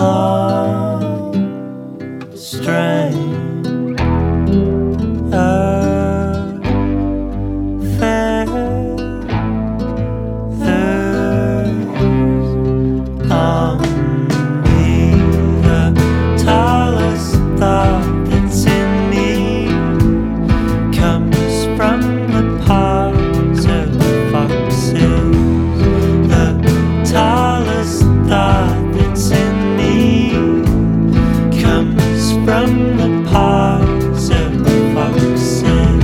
long string of feathers on me. The tallest thought that's in me comes from the paws of foxes. The tallest thought that's in me comes from the paws of foxes.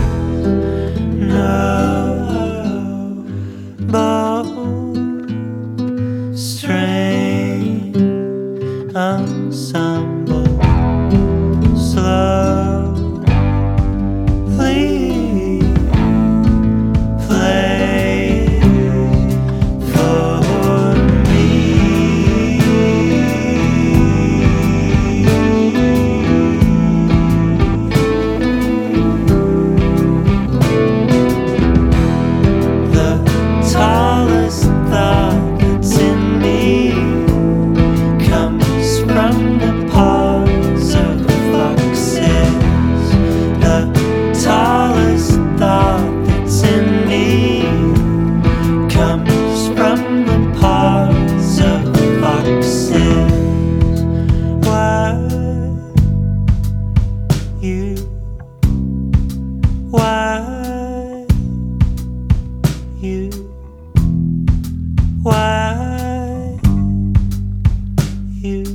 No bow string ensemble slowly play for me. The tallest thought that's in me comes from the paws of foxes. The tallest thought that's in me comes from the paws of foxes. Why you? Why you? Why you?